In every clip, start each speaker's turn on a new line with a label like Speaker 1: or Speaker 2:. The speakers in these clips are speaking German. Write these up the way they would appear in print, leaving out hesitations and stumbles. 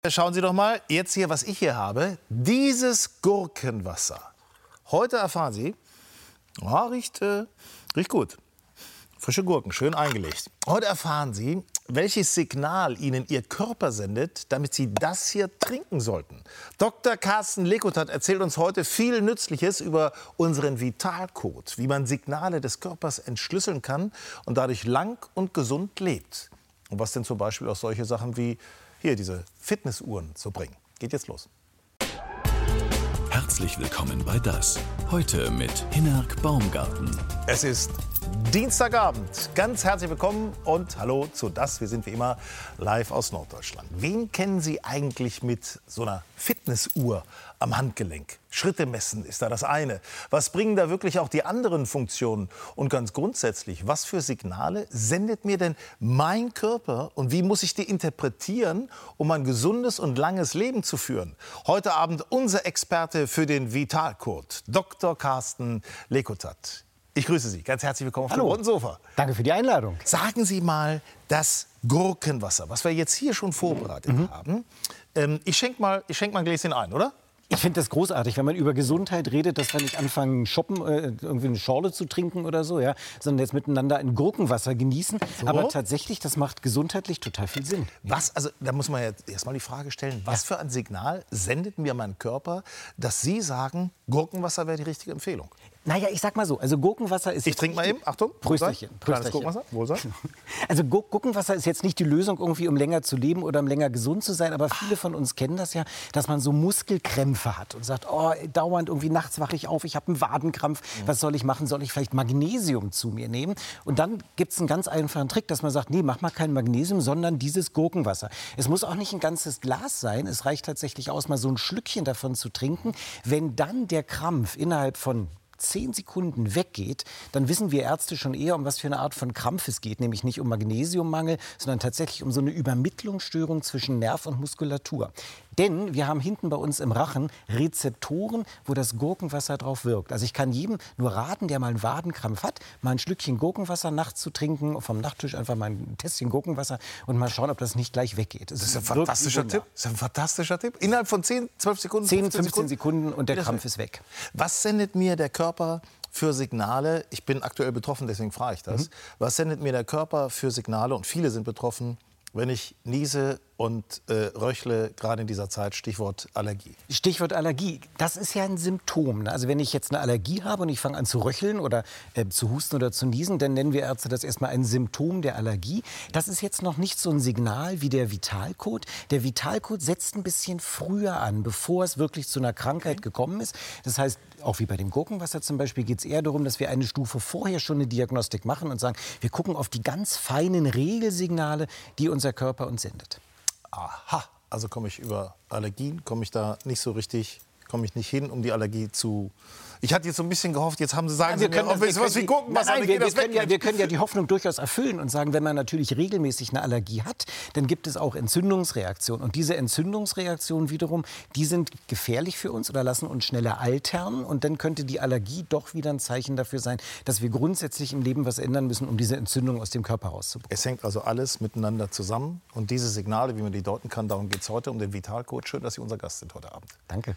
Speaker 1: Schauen Sie doch mal, jetzt hier, was ich hier habe. Dieses Gurkenwasser. Heute erfahren Sie, riecht gut. Frische Gurken, schön eingelegt. Heute erfahren Sie, welches Signal Ihnen Ihr Körper sendet, damit Sie das hier trinken sollten. Dr. Carsten Lekutat erzählt uns heute viel Nützliches über unseren Vitalcode, wie man Signale des Körpers entschlüsseln kann und dadurch lang und gesund lebt. Und was denn zum Beispiel auch solche Sachen wie hier diese Fitnessuhren so bringen. Geht jetzt los.
Speaker 2: Herzlich willkommen bei Das. Heute mit Hinnerk Baumgarten.
Speaker 1: Es ist Dienstagabend. Ganz herzlich willkommen und hallo zu Das. Wir sind wie immer live aus Norddeutschland. Wen kennen Sie eigentlich mit so einer Fitnessuhr am Handgelenk? Schritte messen ist da das eine. Was bringen da wirklich auch die anderen Funktionen? Und ganz grundsätzlich, was für Signale sendet mir denn mein Körper und wie muss ich die interpretieren, um ein gesundes und langes Leben zu führen? Heute Abend unser Experte für den Vitalcode, Dr. Carsten Lekutat. Ich grüße Sie. Ganz herzlich willkommen auf dem roten Sofa.
Speaker 3: Danke für die Einladung.
Speaker 1: Sagen Sie mal, das Gurkenwasser, was wir jetzt hier schon vorbereitet haben. Ich schenk mal ein Gläschen ein, oder?
Speaker 3: Ich finde das großartig, wenn man über Gesundheit redet, dass wir nicht anfangen, shoppen, irgendwie eine Schorle zu trinken oder so, ja, sondern jetzt miteinander ein Gurkenwasser genießen. So. Aber tatsächlich, das macht gesundheitlich total viel Sinn.
Speaker 1: Da muss man jetzt erstmal die Frage stellen, was für ein Signal sendet mir mein Körper, dass Sie sagen, Gurkenwasser wäre die richtige Empfehlung?
Speaker 3: Naja, ich sag mal so, also Gurkenwasser ist...
Speaker 1: Ich trinke mal eben, Achtung.
Speaker 3: Prösterchen.
Speaker 1: Kleines Gurkenwasser, Wohlsein.
Speaker 3: Also Gurkenwasser ist jetzt nicht die Lösung irgendwie, um länger zu leben oder um länger gesund zu sein, aber viele von uns kennen das ja, dass man so Muskelkrämpfe hat und sagt, oh, dauernd irgendwie nachts wache ich auf, ich habe einen Wadenkrampf, was soll ich machen? Soll ich vielleicht Magnesium zu mir nehmen? Und dann gibt es einen ganz einfachen Trick, dass man sagt, nee, mach mal kein Magnesium, sondern dieses Gurkenwasser. Es muss auch nicht ein ganzes Glas sein, es reicht tatsächlich aus, mal so ein Schlückchen davon zu trinken. Wenn dann der Krampf innerhalb von 10 Sekunden weggeht, dann wissen wir Ärzte schon eher, um was für eine Art von Krampf es geht. Nämlich nicht um Magnesiummangel, sondern tatsächlich um so eine Übermittlungsstörung zwischen Nerv und Muskulatur. Denn wir haben hinten bei uns im Rachen Rezeptoren, wo das Gurkenwasser drauf wirkt. Also ich kann jedem nur raten, der mal einen Wadenkrampf hat, mal ein Schlückchen Gurkenwasser nachts zu trinken, vom Nachttisch einfach mal ein Tässchen Gurkenwasser und mal schauen, ob das nicht gleich weggeht.
Speaker 1: Das ist ein fantastischer Tipp. Das ist ein fantastischer Tipp. Innerhalb von 10, 12 Sekunden,
Speaker 3: 10, 15 Sekunden und der Krampf ist weg.
Speaker 1: Was sendet mir der Körper für Signale? Ich bin aktuell betroffen, deswegen frage ich das. Was sendet mir der Körper für Signale? Und viele sind betroffen, wenn ich niese und röchle, gerade in dieser Zeit, Stichwort Allergie.
Speaker 3: Stichwort Allergie, das ist ja ein Symptom. Ne? Also wenn ich jetzt eine Allergie habe und ich fange an zu röcheln oder zu husten oder zu niesen, dann nennen wir Ärzte das erstmal ein Symptom der Allergie. Das ist jetzt noch nicht so ein Signal wie der Vitalcode. Der Vitalcode setzt ein bisschen früher an, bevor es wirklich zu einer Krankheit gekommen ist. Das heißt, auch wie bei dem Gurkenwasser zum Beispiel, geht es eher darum, dass wir eine Stufe vorher schon eine Diagnostik machen und sagen, wir gucken auf die ganz feinen Regelsignale, die unser Körper uns sendet.
Speaker 1: Aha, also komme ich über Allergien, komme ich nicht hin, um die Allergie zu... Ich hatte jetzt so ein bisschen gehofft, jetzt sagen Sie mir, ob es was wie Gurkenwasser
Speaker 3: wir können ja die Hoffnung durchaus erfüllen und sagen, wenn man natürlich regelmäßig eine Allergie hat, dann gibt es auch Entzündungsreaktionen. Und diese Entzündungsreaktionen wiederum, die sind gefährlich für uns oder lassen uns schneller altern. Und dann könnte die Allergie doch wieder ein Zeichen dafür sein, dass wir grundsätzlich im Leben was ändern müssen, um diese Entzündung aus dem Körper rauszubekommen.
Speaker 1: Es hängt also alles miteinander zusammen. Und diese Signale, wie man die deuten kann, darum geht es heute, um den Vitalcode. Schön, dass Sie unser Gast sind heute Abend.
Speaker 3: Danke.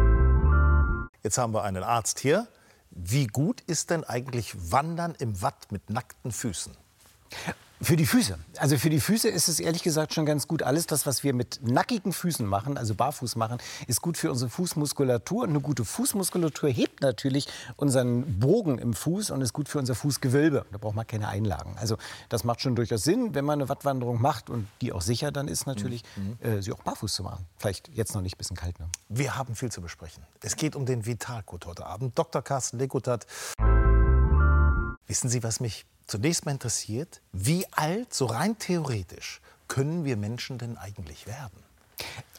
Speaker 1: Jetzt haben wir einen Arzt hier. Wie gut ist denn eigentlich Wandern im Watt mit nackten Füßen?
Speaker 3: Für die Füße. Also für die Füße ist es ehrlich gesagt schon ganz gut. Alles das, was wir mit nackigen Füßen machen, also barfuß machen, ist gut für unsere Fußmuskulatur. Und eine gute Fußmuskulatur hebt natürlich unseren Bogen im Fuß und ist gut für unser Fußgewölbe. Da braucht man keine Einlagen. Also das macht schon durchaus Sinn, wenn man eine Wattwanderung macht und die auch sicher dann ist natürlich, sie auch barfuß zu machen. Vielleicht jetzt noch nicht, ein bisschen kalt. Ne?
Speaker 1: Wir haben viel zu besprechen. Es geht um den Vitalcode heute Abend. Dr. Carsten Lekutat. Wissen Sie, was mich zunächst mal interessiert? Wie alt, so rein theoretisch, können wir Menschen denn eigentlich werden?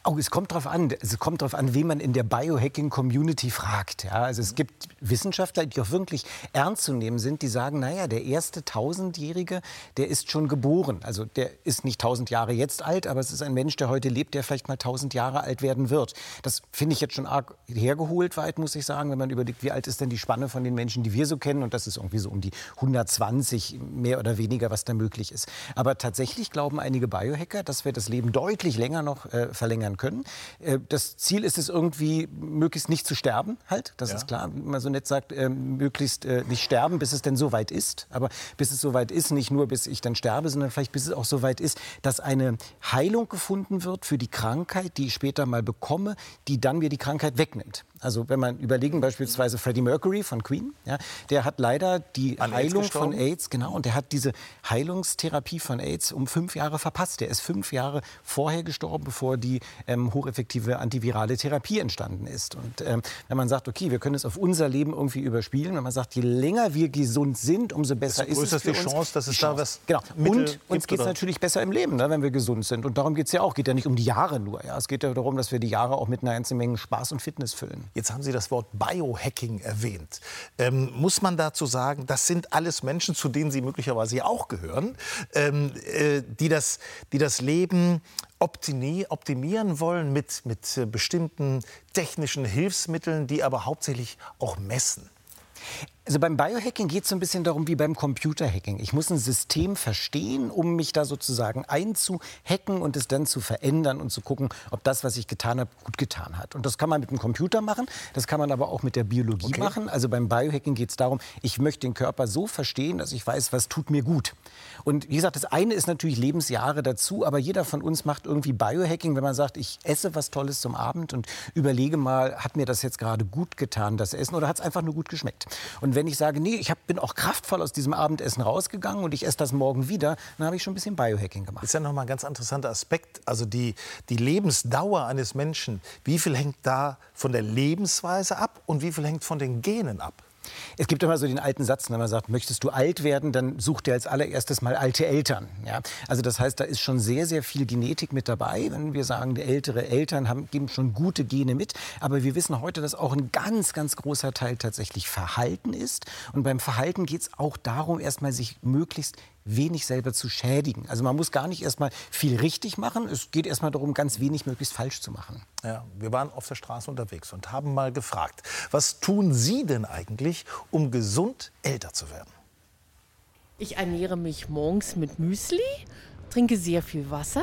Speaker 3: Oh, es kommt drauf an. Es kommt drauf an, wen man in der Biohacking-Community fragt. Ja, also es gibt Wissenschaftler, die auch wirklich ernst zu nehmen sind, die sagen, naja, der erste 1000-Jährige, der ist schon geboren. Also der ist nicht 1000 Jahre jetzt alt, aber es ist ein Mensch, der heute lebt, der vielleicht mal 1000 Jahre alt werden wird. Das finde ich jetzt schon arg hergeholt weit, muss ich sagen, wenn man überlegt, wie alt ist denn die Spanne von den Menschen, die wir so kennen. Und das ist irgendwie so um die 120, mehr oder weniger, was da möglich ist. Aber tatsächlich glauben einige Biohacker, dass wir das Leben deutlich länger noch verlängern können. Das Ziel ist es irgendwie, möglichst nicht zu sterben, halt. Das ist klar, wie man so nett sagt, möglichst nicht sterben, bis es denn so weit ist. Aber bis es so weit ist, nicht nur bis ich dann sterbe, sondern vielleicht bis es auch so weit ist, dass eine Heilung gefunden wird für die Krankheit, die ich später mal bekomme, die dann mir die Krankheit wegnimmt. Also wenn man überlegen, beispielsweise Freddie Mercury von Queen, ja, der hat leider die Heilung von AIDS, genau, und der hat diese Heilungstherapie von AIDS um 5 Jahre verpasst. Der ist 5 Jahre vorher gestorben, bevor die hocheffektive antivirale Therapie entstanden ist. Und wenn man sagt, okay, wir können es auf unser Leben irgendwie überspielen, wenn man sagt, je länger wir gesund sind, umso besser ist es für uns.
Speaker 1: Die Chance, dass es da was
Speaker 3: genau. Und uns geht es
Speaker 1: oder?
Speaker 3: natürlich besser im Leben, ne, wenn wir gesund sind. Und darum geht es ja auch. Es geht ja nicht um die Jahre nur. Ja. Es geht ja darum, dass wir die Jahre auch mit einer ganzen Menge Spaß und Fitness füllen.
Speaker 1: Jetzt haben Sie das Wort Biohacking erwähnt. Muss man dazu sagen, das sind alles Menschen, zu denen Sie möglicherweise ja auch gehören, die das Leben optimieren wollen mit bestimmten technischen Hilfsmitteln, die aber hauptsächlich auch messen?
Speaker 3: Also beim Biohacking geht es so ein bisschen darum wie beim Computerhacking. Ich muss ein System verstehen, um mich da sozusagen einzuhacken und es dann zu verändern und zu gucken, ob das, was ich getan habe, gut getan hat. Und das kann man mit dem Computer machen, das kann man aber auch mit der Biologie machen. Also beim Biohacking geht es darum, ich möchte den Körper so verstehen, dass ich weiß, was tut mir gut. Und wie gesagt, das eine ist natürlich Lebensjahre dazu, aber jeder von uns macht irgendwie Biohacking, wenn man sagt, ich esse was Tolles zum Abend und überlege mal, hat mir das jetzt gerade gut getan, das Essen, oder hat es einfach nur gut geschmeckt? Und wenn ich sage, nee, ich bin auch kraftvoll aus diesem Abendessen rausgegangen und ich esse das morgen wieder, dann habe ich schon ein bisschen Biohacking gemacht.
Speaker 1: Das ist ja noch mal ein ganz interessanter Aspekt. Also die Lebensdauer eines Menschen, wie viel hängt da von der Lebensweise ab und wie viel hängt von den Genen ab?
Speaker 3: Es gibt immer so den alten Satz, wenn man sagt, möchtest du alt werden, dann such dir als allererstes mal alte Eltern. Ja? Also das heißt, da ist schon sehr, sehr viel Genetik mit dabei. Wenn wir sagen, ältere Eltern geben schon gute Gene mit. Aber wir wissen heute, dass auch ein ganz, ganz großer Teil tatsächlich Verhalten ist. Und beim Verhalten geht es auch darum, erstmal sich möglichst wenig selber zu schädigen. Also man muss gar nicht erstmal viel richtig machen. Es geht erstmal darum, ganz wenig möglichst falsch zu machen.
Speaker 1: Ja, wir waren auf der Straße unterwegs und haben mal gefragt, was tun Sie denn eigentlich, um gesund älter zu werden?
Speaker 4: Ich ernähre mich morgens mit Müsli, trinke sehr viel Wasser.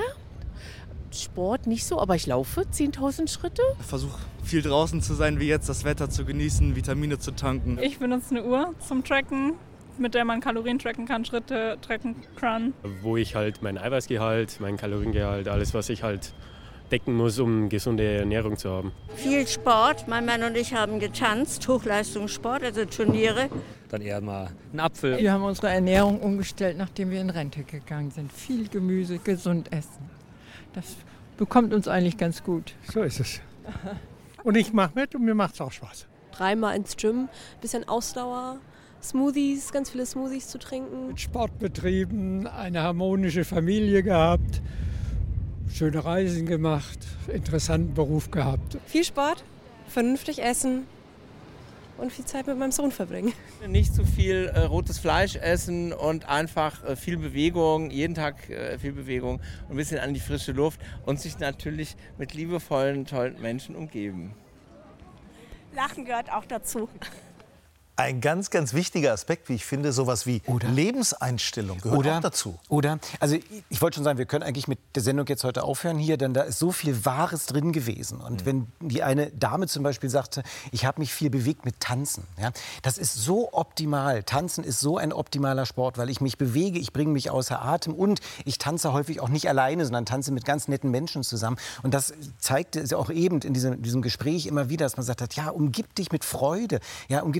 Speaker 4: Sport nicht so, aber ich laufe 10.000 Schritte.
Speaker 5: Ich versuche viel draußen zu sein, wie jetzt, das Wetter zu genießen, Vitamine zu tanken.
Speaker 6: Ich benutze eine Uhr zum Tracken, mit der man Kalorien tracken kann, Schritte tracken kann.
Speaker 7: Wo ich halt mein Eiweißgehalt, mein Kaloriengehalt, alles, was ich halt decken muss, um gesunde Ernährung zu haben.
Speaker 8: Viel Sport. Mein Mann und ich haben getanzt, Hochleistungssport, also Turniere.
Speaker 9: Dann eher mal einen Apfel.
Speaker 10: Wir haben unsere Ernährung umgestellt, nachdem wir in Rente gegangen sind. Viel Gemüse, gesund essen. Das bekommt uns eigentlich ganz gut.
Speaker 11: So ist es. Und ich mache mit und mir macht es auch Spaß.
Speaker 12: 3-mal ins Gym, bisschen Ausdauer. Smoothies, ganz viele Smoothies zu trinken.
Speaker 11: Sport betrieben, eine harmonische Familie gehabt, schöne Reisen gemacht, interessanten Beruf gehabt.
Speaker 12: Viel Sport, vernünftig essen und viel Zeit mit meinem Sohn verbringen.
Speaker 13: Nicht zu viel rotes Fleisch essen und einfach viel Bewegung, jeden Tag viel Bewegung und ein bisschen an die frische Luft und sich natürlich mit liebevollen, tollen Menschen umgeben.
Speaker 8: Lachen gehört auch dazu.
Speaker 1: Ein ganz, ganz wichtiger Aspekt, wie ich finde, sowas wie Lebenseinstellung gehört auch dazu.
Speaker 3: Also ich wollte schon sagen, wir können eigentlich mit der Sendung jetzt heute aufhören hier, denn da ist so viel Wahres drin gewesen. Und wenn die eine Dame zum Beispiel sagte, ich habe mich viel bewegt mit Tanzen, ja, das ist so optimal. Tanzen ist so ein optimaler Sport, weil ich mich bewege, ich bringe mich außer Atem und ich tanze häufig auch nicht alleine, sondern tanze mit ganz netten Menschen zusammen. Und das zeigte es auch eben in diesem Gespräch immer wieder, dass man gesagt hat, ja, umgib dich mit Freude, ja, umgib dich mit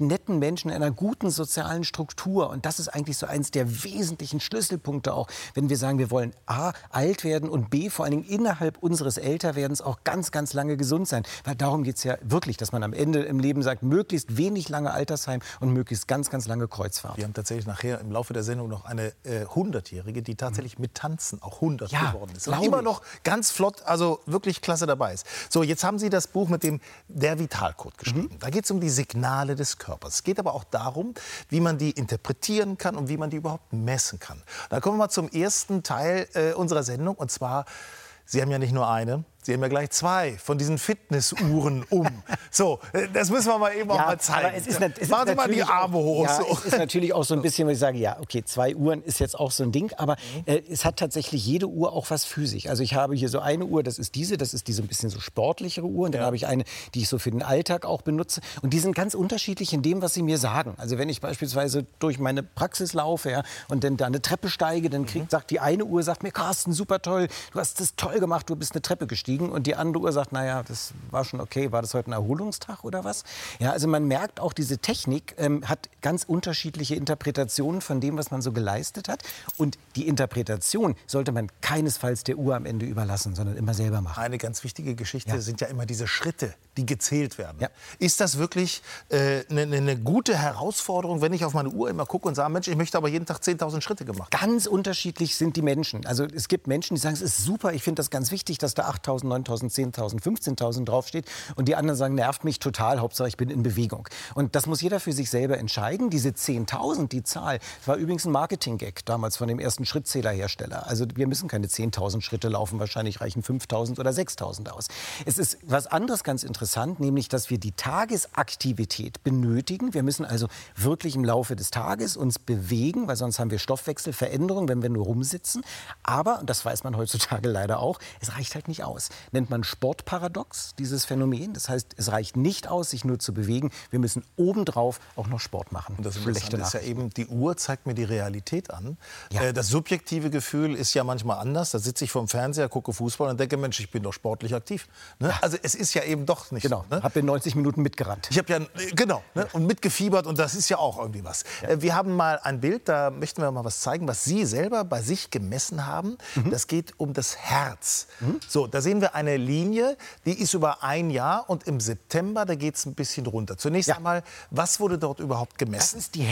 Speaker 3: netten Menschen in einer guten sozialen Struktur. Und das ist eigentlich so eins der wesentlichen Schlüsselpunkte auch, wenn wir sagen, wir wollen A, alt werden und B, vor allen Dingen innerhalb unseres Älterwerdens auch ganz, ganz lange gesund sein. Weil darum geht es ja wirklich, dass man am Ende im Leben sagt, möglichst wenig lange Altersheim und möglichst ganz, ganz lange Kreuzfahrt.
Speaker 1: Wir haben tatsächlich nachher im Laufe der Sendung noch eine 100-Jährige, die tatsächlich mit Tanzen auch 100 geworden ist. Und immer noch ganz flott, also wirklich klasse dabei ist. So, jetzt haben Sie das Buch mit dem Der Vitalcode geschrieben. Da geht es um die Signale des Körpers. Es geht aber auch darum, wie man die interpretieren kann und wie man die überhaupt messen kann. Da kommen wir mal zum ersten Teil unserer Sendung. Und zwar, Sie haben ja nicht nur eine, Sie haben ja gleich 2 von diesen Fitnessuhren um. So, das müssen wir mal eben auch mal zeigen. Machen Sie mal die Arme hoch.
Speaker 3: Ja,
Speaker 1: so.
Speaker 3: es ist natürlich auch so ein bisschen, wo ich sage, ja, okay, 2 Uhren ist jetzt auch so ein Ding, aber es hat tatsächlich jede Uhr auch was für sich. Also ich habe hier so eine Uhr, das ist diese ein bisschen so sportlichere Uhr. Und dann habe ich eine, die ich so für den Alltag auch benutze. Und die sind ganz unterschiedlich in dem, was sie mir sagen. Also wenn ich beispielsweise durch meine Praxis laufe, ja, und dann da eine Treppe steige, dann sagt die eine Uhr, sagt mir, Carsten, super toll, du hast das toll gemacht, du bist eine Treppe gestiegen. Und die andere Uhr sagt, naja, das war schon okay, war das heute ein Erholungstag oder was? Ja, also man merkt auch, diese Technik hat ganz unterschiedliche Interpretationen von dem, was man so geleistet hat. Und die Interpretation sollte man keinesfalls der Uhr am Ende überlassen, sondern immer selber machen.
Speaker 1: Eine ganz wichtige Geschichte sind ja immer diese Schritte, die gezählt werden. Ja. Ist das wirklich eine gute Herausforderung, wenn ich auf meine Uhr immer gucke und sage, Mensch, ich möchte aber jeden Tag 10.000 Schritte gemacht?
Speaker 3: Ganz unterschiedlich sind die Menschen. Also es gibt Menschen, die sagen, es ist super, ich finde das ganz wichtig, dass da 8.000, 9.000, 10.000, 15.000 draufsteht. Und die anderen sagen, nervt mich total, Hauptsache ich bin in Bewegung. Und das muss jeder für sich selber entscheiden. Diese 10.000, die Zahl, war übrigens ein Marketing-Gag damals von dem ersten Schrittzählerhersteller. Also wir müssen keine 10.000 Schritte laufen, wahrscheinlich reichen 5.000 oder 6.000 aus. Es ist was anderes ganz interessant, nämlich, dass wir die Tagesaktivität benötigen. Wir müssen also wirklich im Laufe des Tages uns bewegen, weil sonst haben wir Stoffwechselveränderungen, wenn wir nur rumsitzen. Aber, und das weiß man heutzutage leider auch, es reicht halt nicht aus. Nennt man Sportparadox, dieses Phänomen. Das heißt, es reicht nicht aus, sich nur zu bewegen. Wir müssen obendrauf auch noch Sport machen.
Speaker 1: Und das Interessante ist ja eben, die Uhr zeigt mir die Realität an. Ja. Das subjektive Gefühl ist ja manchmal anders. Da sitze ich vorm Fernseher, gucke Fußball und denke, Mensch, ich bin doch sportlich aktiv. Ne? Also es ist ja eben doch nicht so. Ne?
Speaker 3: Habe in 90 Minuten mitgerannt.
Speaker 1: Ich habe ja, genau, ne? Und mitgefiebert und das ist ja auch irgendwie was. Ja. Wir haben mal ein Bild, da möchten wir mal was zeigen, was Sie selber bei sich gemessen haben. Das geht um das Herz. So, da sehen wir eine Linie, die ist über ein Jahr und im September, da geht es ein bisschen runter. Zunächst einmal, was wurde dort überhaupt gemessen?
Speaker 3: Das ist die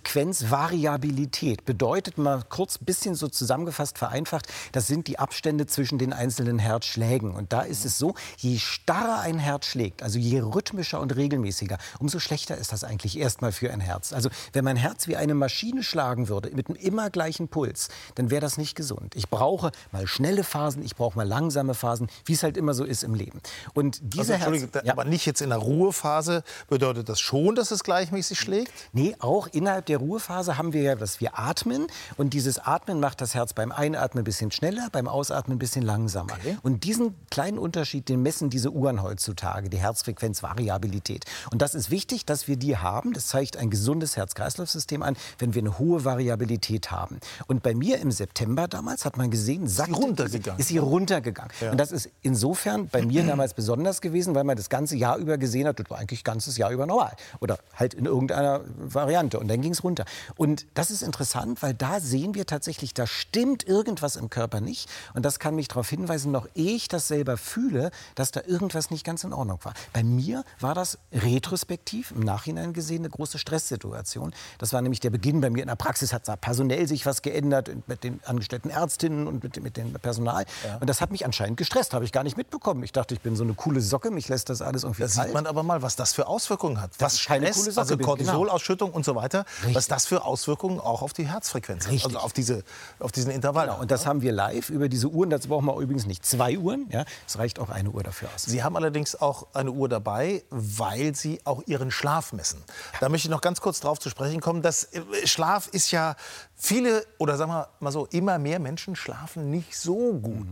Speaker 3: Herzfrequenzvariabilität. Bedeutet mal kurz, ein bisschen so zusammengefasst, vereinfacht, das sind die Abstände zwischen den einzelnen Herzschlägen. Und da ist es so, je starrer ein Herz schlägt, also je rhythmischer und regelmäßiger, umso schlechter ist das eigentlich erstmal für ein Herz. Also wenn mein Herz wie eine Maschine schlagen würde, mit einem immer gleichen Puls, dann wäre das nicht gesund. Ich brauche mal schnelle Phasen, ich brauche mal langsame Phasen, wie es halt immer so ist im Leben. Und diese
Speaker 1: aber nicht jetzt in der Ruhephase, bedeutet das schon, dass es gleichmäßig schlägt?
Speaker 3: Nee, auch innerhalb der Ruhephase haben wir ja, dass wir atmen. Und dieses Atmen macht das Herz beim Einatmen ein bisschen schneller, beim Ausatmen ein bisschen langsamer. Okay. Und diesen kleinen Unterschied, den messen diese Uhren heutzutage, die Herzfrequenzvariabilität. Und das ist wichtig, dass wir die haben. Das zeigt ein gesundes Herz-Kreislauf-System an, wenn wir eine hohe Variabilität haben. Und bei mir im September damals hat man gesehen, ist sie runtergegangen. Ja. Und das ist insofern bei mir damals besonders gewesen, weil man das ganze Jahr über gesehen hat, das war eigentlich das ganze Jahr über normal. Oder halt in irgendeiner Variante. Und dann ging es runter. Und das ist interessant, weil da sehen wir tatsächlich, da stimmt irgendwas im Körper nicht. Und das kann mich darauf hinweisen, noch ehe ich das selber fühle, dass da irgendwas nicht ganz in Ordnung war. Bei mir war das retrospektiv, im Nachhinein gesehen, eine große Stresssituation. Das war nämlich der Beginn bei mir in der Praxis, hat da personell sich was geändert mit den angestellten Ärztinnen und mit dem Personal. Ja. Und das hat mich anscheinend gestresst, habe ich gar nicht mitbekommen. Ich dachte, ich bin so eine coole Socke, mich lässt das alles irgendwie
Speaker 1: Da sieht man aber mal, was das für Auswirkungen hat. Was Stress, also Cortisolausschüttung und so weiter, was das für Auswirkungen auch auf die Herzfrequenz hat, also auf diesen Intervall.
Speaker 3: Genau, und das haben wir live über diese Uhren. Dazu brauchen wir übrigens nicht 2 Uhren, ja, es reicht auch eine Uhr dafür aus.
Speaker 1: Sie haben allerdings auch eine Uhr dabei, weil Sie auch Ihren Schlaf messen. Da möchte ich noch ganz kurz drauf zu sprechen kommen. Schlaf ist ja viele, oder sagen wir mal so, immer mehr Menschen schlafen nicht so gut.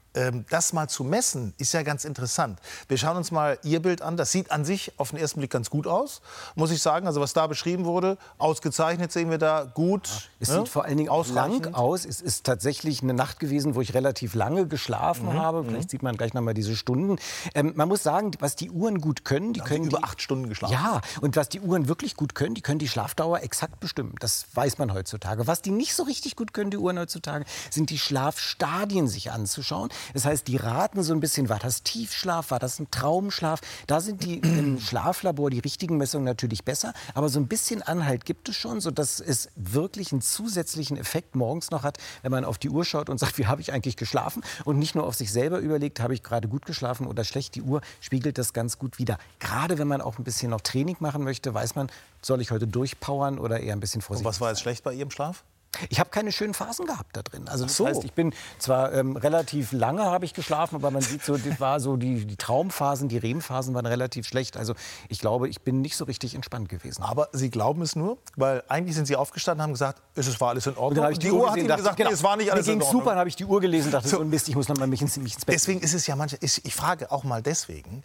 Speaker 1: das mal zu messen, ist ja ganz interessant. Wir schauen uns mal Ihr Bild an. Das sieht an sich auf den ersten Blick ganz gut aus, muss ich sagen. Also was da beschrieben wurde, ausgezeichnet sehen wir da, gut.
Speaker 3: Es sieht vor allen Dingen auch lang aus. Es ist tatsächlich eine Nacht gewesen, wo ich relativ lange geschlafen habe. Vielleicht sieht man gleich noch mal diese Stunden. Man muss sagen, was die Uhren gut können, die können
Speaker 1: über 8 Stunden geschlafen.
Speaker 3: Ja, und was die Uhren wirklich gut können, die können die Schlafdauer exakt bestimmen. Das weiß man heutzutage. Was die nicht so richtig gut können, die Uhren heutzutage, sind die Schlafstadien sich anzuschauen. Das heißt, die raten so ein bisschen, war das Tiefschlaf, war das ein Traumschlaf? Da sind die im Schlaflabor die richtigen Messungen natürlich besser. Aber so ein bisschen Anhalt gibt es schon, sodass es wirklich einen zusätzlichen Effekt morgens noch hat, wenn man auf die Uhr schaut und sagt, wie habe ich eigentlich geschlafen? Und nicht nur auf sich selber überlegt, habe ich gerade gut geschlafen oder schlecht. Die Uhr spiegelt das ganz gut wider. Gerade wenn man auch ein bisschen noch Training machen möchte, weiß man, soll ich heute durchpowern oder eher ein bisschen vorsichtig sein.
Speaker 1: Und was war jetzt schlecht bei Ihrem Schlaf?
Speaker 3: Ich habe keine schönen Phasen gehabt da drin. Also das heißt, ich bin zwar relativ lange habe ich geschlafen, aber man sieht so, das war so die Traumphasen, die REM-Phasen waren relativ schlecht. Also ich glaube, ich bin nicht so richtig entspannt gewesen.
Speaker 1: Aber Sie glauben es nur, weil eigentlich sind Sie aufgestanden und haben gesagt, es war alles in Ordnung.
Speaker 3: Und dann habe ich die Uhr
Speaker 1: hat
Speaker 3: gesehen,
Speaker 1: Ihnen gesagt, nee, es war nicht alles in
Speaker 3: Mir
Speaker 1: Ordnung.
Speaker 3: ging's super, dann habe ich die Uhr gelesen, dachte so, Mist, ich muss noch mal mich ins Bett.
Speaker 1: Deswegen ist es ja manchmal, ich frage auch mal deswegen,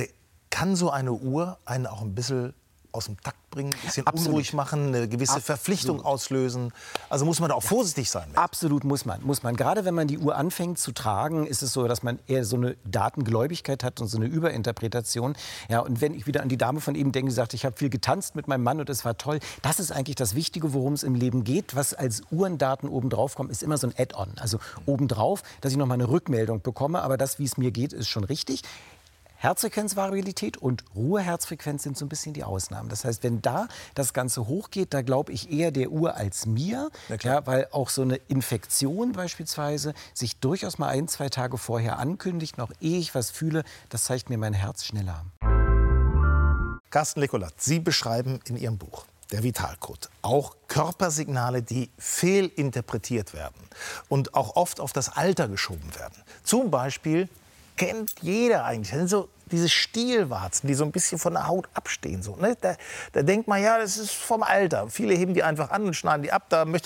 Speaker 1: kann so eine Uhr einen auch ein bisschen aus dem Takt bringen, ein bisschen unruhig machen, eine gewisse Verpflichtung auslösen? Also muss man da auch vorsichtig sein mit?
Speaker 3: Absolut muss man. Gerade wenn man die Uhr anfängt zu tragen, ist es so, dass man eher so eine Datengläubigkeit hat und so eine Überinterpretation. Ja, und wenn ich wieder an die Dame von eben denke, die sagt, ich habe viel getanzt mit meinem Mann und es war toll. Das ist eigentlich das Wichtige, worum es im Leben geht. Was als Uhrendaten obendrauf kommt, ist immer so ein Add-on. Also obendrauf, dass ich noch mal eine Rückmeldung bekomme. Aber das, wie es mir geht, ist schon richtig. Herzfrequenzvariabilität und Ruheherzfrequenz sind so ein bisschen die Ausnahmen. Das heißt, wenn da das Ganze hochgeht, da glaube ich eher der Uhr als mir, ja, weil auch so eine Infektion beispielsweise sich durchaus mal 1-2 Tage vorher ankündigt, noch ehe ich was fühle, das zeigt mir mein Herz schneller.
Speaker 1: Carsten Lekolat, Sie beschreiben in Ihrem Buch Der Vitalcode auch Körpersignale, die fehlinterpretiert werden und auch oft auf das Alter geschoben werden. Zum Beispiel kennt jeder eigentlich. Das sind so diese Stielwarzen, die so ein bisschen von der Haut abstehen. So, ne? Da denkt man, ja, das ist vom Alter. Viele heben die einfach an und schneiden die ab.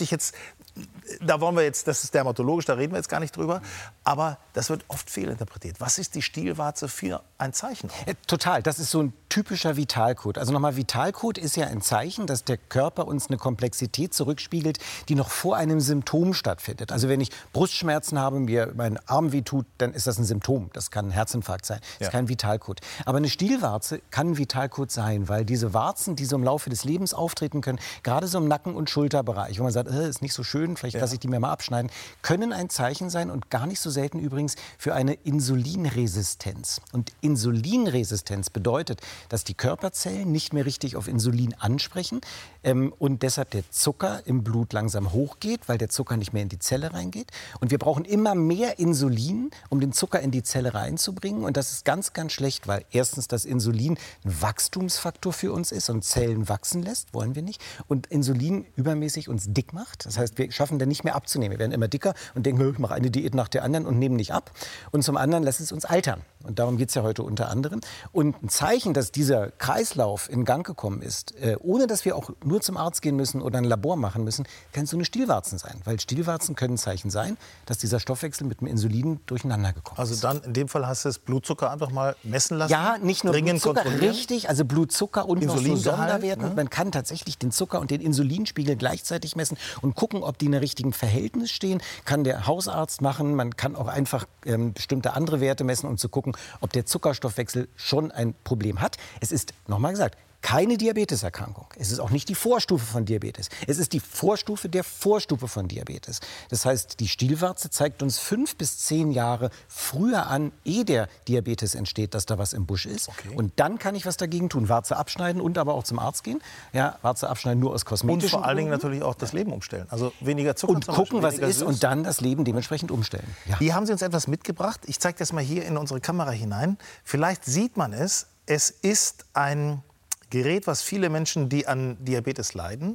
Speaker 1: Da wollen wir jetzt, das ist dermatologisch, da reden wir jetzt gar nicht drüber. Aber das wird oft fehlinterpretiert. Was ist die Stielwarze für ein Zeichen?
Speaker 3: Total, das ist so ein typischer Vitalcode. Also nochmal, Vitalcode ist ja ein Zeichen, dass der Körper uns eine Komplexität zurückspiegelt, die noch vor einem Symptom stattfindet. Also wenn ich Brustschmerzen habe, mir mein Arm wehtut, dann ist das ein Symptom. Das kann ein Herzinfarkt sein, das ist kein Vitalcode. Aber eine Stielwarze kann ein Vitalcode sein, weil diese Warzen, die so im Laufe des Lebens auftreten können, gerade so im Nacken- und Schulterbereich, wo man sagt, ist nicht so schön, vielleicht lasse ich die mir mal abschneiden, können ein Zeichen sein und gar nicht so selten übrigens für eine Insulinresistenz. Und Insulinresistenz bedeutet, dass die Körperzellen nicht mehr richtig auf Insulin ansprechen und deshalb der Zucker im Blut langsam hochgeht, weil der Zucker nicht mehr in die Zelle reingeht. Und wir brauchen immer mehr Insulin, um den Zucker in die Zelle reinzubringen. Und das ist ganz, ganz schlecht, weil erstens das Insulin ein Wachstumsfaktor für uns ist und Zellen wachsen lässt, wollen wir nicht. Und Insulin übermäßig uns dick macht. Das heißt, wir schaffen dann nicht mehr abzunehmen. Wir werden immer dicker und denken, ich mache eine Diät nach der anderen und nehmen nicht ab. Und zum anderen lässt es uns altern. Und darum geht es ja heute unter anderem. Und ein Zeichen, dass dieser Kreislauf in Gang gekommen ist, ohne dass wir auch nur zum Arzt gehen müssen oder ein Labor machen müssen, kann so eine Stielwarzen sein. Weil Stielwarzen können ein Zeichen sein, dass dieser Stoffwechsel mit dem Insulin durcheinander gekommen ist.
Speaker 1: Also dann in dem Fall hast du das Blutzucker einfach mal messen lassen?
Speaker 3: Ja, nicht nur Blutzucker, richtig. Also Blutzucker und noch so Sonderwerte.
Speaker 1: Ne?
Speaker 3: Man kann tatsächlich den Zucker und den Insulinspiegel gleichzeitig messen und gucken, ob die in einem richtigen Verhältnis stehen. Kann der Hausarzt machen. Man kann auch einfach bestimmte andere Werte messen, um zu gucken, ob der Zuckerstoffwechsel schon ein Problem hat. Es ist, nochmal gesagt, keine Diabeteserkrankung. Es ist auch nicht die Vorstufe von Diabetes. Es ist die Vorstufe der Vorstufe von Diabetes. Das heißt, die Stielwarze zeigt uns 5 bis 10 Jahre früher an, ehe der Diabetes entsteht, dass da was im Busch ist. Okay. Und dann kann ich was dagegen tun. Warze abschneiden und aber auch zum Arzt gehen. Ja, Warze abschneiden nur aus kosmetischen
Speaker 1: Und vor allen Dingen natürlich auch das Leben umstellen. Also weniger Zucker
Speaker 3: und gucken, was ist, und dann das Leben dementsprechend umstellen. Ja.
Speaker 1: Hier haben Sie uns etwas mitgebracht. Ich zeige das mal hier in unsere Kamera hinein. Vielleicht sieht man es. Es ist ein Gerät, was viele Menschen, die an Diabetes leiden,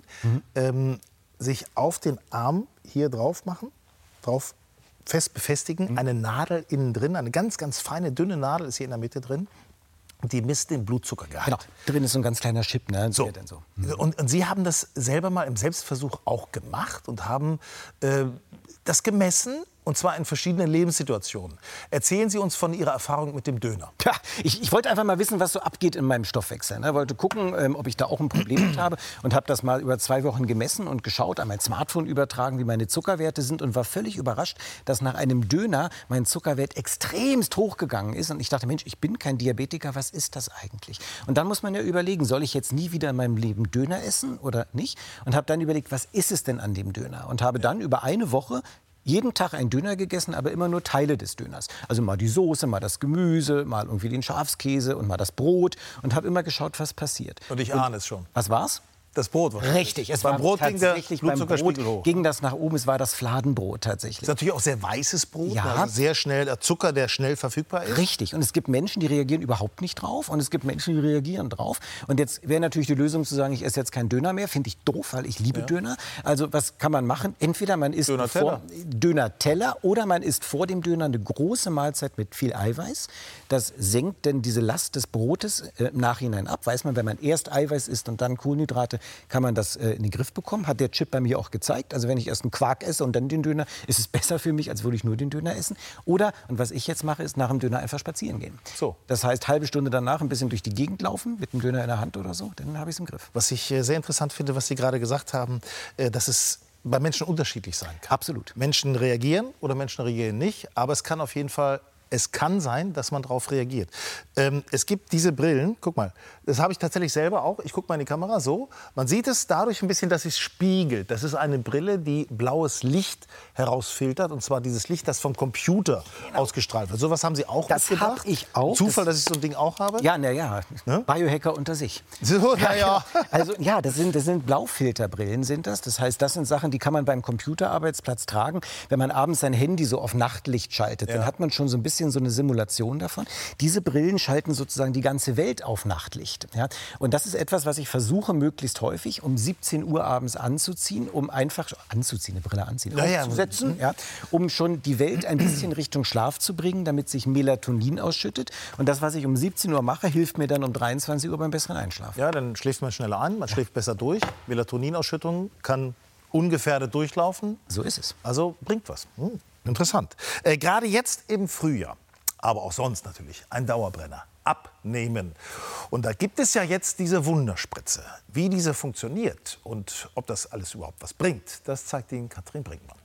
Speaker 1: sich auf den Arm hier drauf machen, drauf fest befestigen. Eine Nadel innen drin, eine ganz, ganz feine, dünne Nadel ist hier in der Mitte drin. Und die misst den Blutzuckergehalt.
Speaker 3: Genau, drin ist so ein ganz kleiner Chip. Ne?
Speaker 1: So. Und Sie haben das selber mal im Selbstversuch auch gemacht und haben das gemessen Und zwar in verschiedenen Lebenssituationen. Erzählen Sie uns von Ihrer Erfahrung mit dem Döner.
Speaker 3: Ja, ich wollte einfach mal wissen, was so abgeht in meinem Stoffwechsel. Ich wollte gucken, ob ich da auch ein Problem mit habe. Und habe das mal über 2 Wochen gemessen und geschaut, an mein Smartphone übertragen, wie meine Zuckerwerte sind. Und war völlig überrascht, dass nach einem Döner mein Zuckerwert extremst hochgegangen ist. Und ich dachte, Mensch, ich bin kein Diabetiker, was ist das eigentlich? Und dann muss man ja überlegen, soll ich jetzt nie wieder in meinem Leben Döner essen oder nicht? Und habe dann überlegt, was ist es denn an dem Döner? Und habe dann über eine Woche jeden Tag einen Döner gegessen, aber immer nur Teile des Döners. Also mal die Soße, mal das Gemüse, mal irgendwie den Schafskäse und mal das Brot. Und habe immer geschaut, was passiert.
Speaker 1: Und ich ahne es schon.
Speaker 3: Was war's?
Speaker 1: Das Brot wahrscheinlich.
Speaker 3: Richtig, es
Speaker 1: beim
Speaker 3: war
Speaker 1: Brot ging
Speaker 3: tatsächlich
Speaker 1: der
Speaker 3: beim
Speaker 1: Blutzuckerspiegel
Speaker 3: Brot
Speaker 1: hoch.
Speaker 3: ging das nach oben. Es war das Fladenbrot tatsächlich.
Speaker 1: Das ist natürlich auch sehr weißes Brot,
Speaker 3: Ja.
Speaker 1: also sehr schnell der Zucker, der schnell verfügbar ist.
Speaker 3: Richtig. Und es gibt Menschen, die reagieren überhaupt nicht drauf. Und es gibt Menschen, die reagieren drauf. Und jetzt wäre natürlich die Lösung zu sagen, ich esse jetzt keinen Döner mehr. Finde ich doof, weil ich liebe Döner. Also was kann man machen? Entweder man isst Döner-Teller oder man isst vor dem Döner eine große Mahlzeit mit viel Eiweiß. Das senkt dann diese Last des Brotes im Nachhinein ab. Weiß man, wenn man erst Eiweiß isst und dann Kohlenhydrate, kann man das in den Griff bekommen. Hat der Chip bei mir auch gezeigt. Also wenn ich erst einen Quark esse und dann den Döner, ist es besser für mich, als würde ich nur den Döner essen. Oder, und was ich jetzt mache, ist nach dem Döner einfach spazieren gehen.
Speaker 1: So.
Speaker 3: Das heißt, halbe Stunde danach ein bisschen durch die Gegend laufen, mit dem Döner in der Hand oder so, dann habe ich es im Griff.
Speaker 1: Was ich sehr interessant finde, was Sie gerade gesagt haben, dass es bei Menschen unterschiedlich sein kann.
Speaker 3: Absolut.
Speaker 1: Menschen reagieren oder Menschen reagieren nicht, aber es kann auf jeden Fall, es kann sein, dass man darauf reagiert. Es gibt diese Brillen, guck mal, das habe ich tatsächlich selber auch. Ich gucke mal in die Kamera so. Man sieht es dadurch ein bisschen, dass es spiegelt. Das ist eine Brille, die blaues Licht herausfiltert. Und zwar dieses Licht, das vom Computer ausgestrahlt wird. So was haben Sie auch
Speaker 3: Das
Speaker 1: mitgebracht?
Speaker 3: habe ich auch.
Speaker 1: Zufall, dass ich so ein Ding auch habe?
Speaker 3: Ja, naja, Biohacker unter sich.
Speaker 1: So, ja.
Speaker 3: Also ja, das sind Blaufilterbrillen sind das. Das heißt, das sind Sachen, die kann man beim Computerarbeitsplatz tragen. Wenn man abends sein Handy so auf Nachtlicht schaltet, dann hat man schon so ein bisschen so eine Simulation davon. Diese Brillen schalten sozusagen die ganze Welt auf Nachtlicht. Ja? Und das ist etwas, was ich versuche, möglichst häufig um 17 Uhr abends anzuziehen, um einfach eine Brille anziehen, aufzusetzen, um schon die Welt ein bisschen Richtung Schlaf zu bringen, damit sich Melatonin ausschüttet. Und das, was ich um 17 Uhr mache, hilft mir dann um 23 Uhr beim besseren Einschlafen.
Speaker 1: Ja, dann schläft man schneller ein, man schläft besser durch. Melatoninausschüttung kann ungefährdet durchlaufen.
Speaker 3: So ist es.
Speaker 1: Also bringt was. Interessant. Gerade jetzt im Frühjahr, aber auch sonst natürlich, ein Dauerbrenner. Abnehmen. Und da gibt es ja jetzt diese Wunderspritze. Wie diese funktioniert und ob das alles überhaupt was bringt, das zeigt Ihnen Katrin Brinkmann.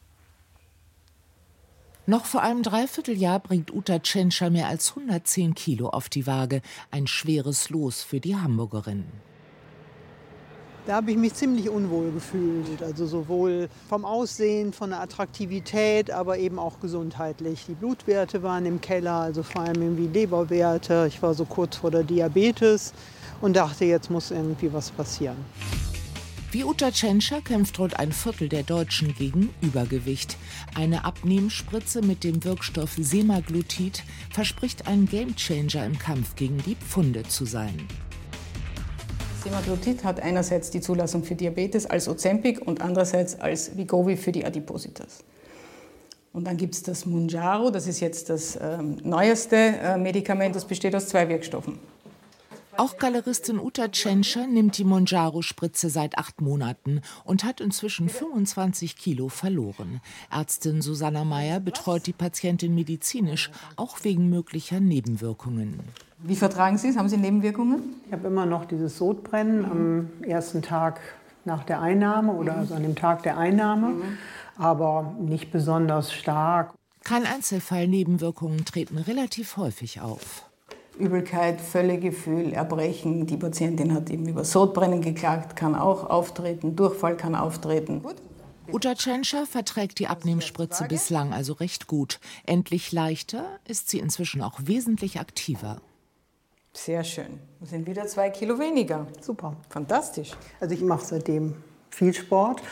Speaker 14: Noch vor einem Dreivierteljahr bringt Uta Tschentscher mehr als 110 Kilo auf die Waage. Ein schweres Los für die Hamburgerin.
Speaker 15: Da habe ich mich ziemlich unwohl gefühlt. Also sowohl vom Aussehen, von der Attraktivität, aber eben auch gesundheitlich. Die Blutwerte waren im Keller, also vor allem irgendwie Leberwerte. Ich war so kurz vor der Diabetes und dachte, jetzt muss irgendwie was passieren.
Speaker 14: Wie Uta Tschentscher kämpft rund ein Viertel der Deutschen gegen Übergewicht. Eine Abnehmspritze mit dem Wirkstoff Semaglutid verspricht ein Gamechanger im Kampf gegen die Pfunde zu sein.
Speaker 16: Semaglutid hat einerseits die Zulassung für Diabetes als Ozempic und andererseits als Wegovy für die Adipositas. Und dann gibt es das Mounjaro, das ist jetzt das neueste Medikament, das besteht aus 2 Wirkstoffen.
Speaker 14: Auch Galeristin Uta Tschentscher nimmt die Mounjaro-Spritze seit 8 Monaten und hat inzwischen 25 Kilo verloren. Ärztin Susanna Meyer betreut die Patientin medizinisch, auch wegen möglicher Nebenwirkungen.
Speaker 16: Wie vertragen Sie es? Haben Sie Nebenwirkungen?
Speaker 15: Ich habe immer noch dieses Sodbrennen am ersten Tag nach der Einnahme oder also an dem Tag der Einnahme, aber nicht besonders stark.
Speaker 14: Kein Einzelfall, Nebenwirkungen treten relativ häufig auf.
Speaker 16: Übelkeit, Völlegefühl, Erbrechen. Die Patientin hat eben über Sodbrennen geklagt, kann auch auftreten, Durchfall kann auftreten.
Speaker 14: Uta Tschentscher verträgt die Abnehmspritze bislang also recht gut. Endlich leichter ist sie inzwischen auch wesentlich aktiver.
Speaker 16: Sehr schön. Wir sind wieder 2 Kilo weniger.
Speaker 15: Super.
Speaker 16: Fantastisch.
Speaker 15: Also ich mache seitdem viel Sport.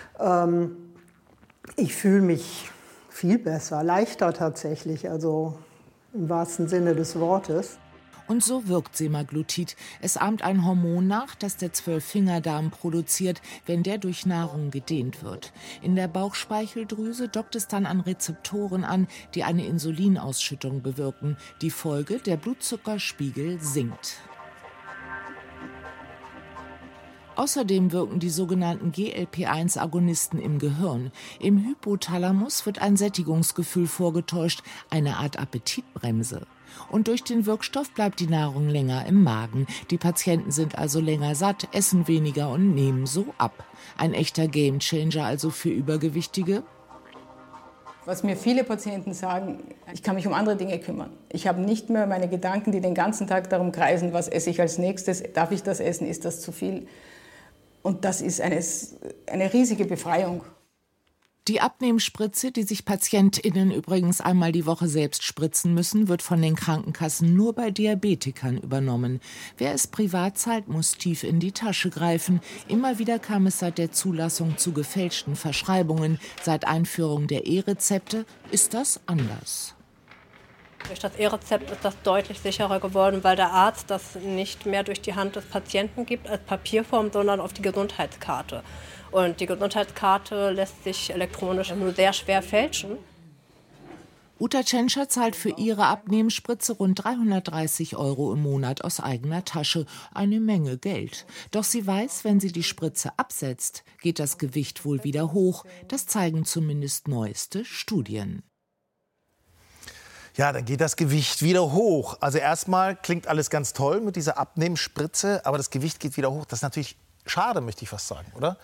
Speaker 15: Ich fühle mich viel besser, leichter tatsächlich, also im wahrsten Sinne des Wortes.
Speaker 14: Und so wirkt Semaglutid. Es ahmt ein Hormon nach, das der 12-Fingerdarm produziert, wenn der durch Nahrung gedehnt wird. In der Bauchspeicheldrüse dockt es dann an Rezeptoren an, die eine Insulinausschüttung bewirken. Die Folge: der Blutzuckerspiegel sinkt. Außerdem wirken die sogenannten GLP-1-Agonisten im Gehirn. Im Hypothalamus wird ein Sättigungsgefühl vorgetäuscht, eine Art Appetitbremse. Und durch den Wirkstoff bleibt die Nahrung länger im Magen. Die Patienten sind also länger satt, essen weniger und nehmen so ab. Ein echter Gamechanger also für Übergewichtige.
Speaker 16: Was mir viele Patienten sagen, ich kann mich um andere Dinge kümmern. Ich habe nicht mehr meine Gedanken, die den ganzen Tag darum kreisen, was esse ich als nächstes, darf ich das essen, ist das zu viel? Und das ist eine riesige Befreiung.
Speaker 14: Die Abnehmspritze, die sich PatientInnen übrigens einmal die Woche selbst spritzen müssen, wird von den Krankenkassen nur bei Diabetikern übernommen. Wer es privat zahlt, muss tief in die Tasche greifen. Immer wieder kam es seit der Zulassung zu gefälschten Verschreibungen. Seit Einführung der E-Rezepte ist das anders.
Speaker 17: Durch das E-Rezept ist das deutlich sicherer geworden, weil der Arzt das nicht mehr durch die Hand des Patienten gibt als Papierform, sondern auf die Gesundheitskarte. Und die Gesundheitskarte lässt sich elektronisch nur sehr schwer fälschen.
Speaker 14: Uta Tschentscher zahlt für ihre Abnehmspritze rund 330 € im Monat aus eigener Tasche. Eine Menge Geld. Doch sie weiß, wenn sie die Spritze absetzt, geht das Gewicht wohl wieder hoch. Das zeigen zumindest neueste Studien.
Speaker 1: Ja, dann geht das Gewicht wieder hoch. Also erstmal klingt alles ganz toll mit dieser Abnehmspritze, aber das Gewicht geht wieder hoch. Das ist natürlich schade, möchte ich fast sagen, oder?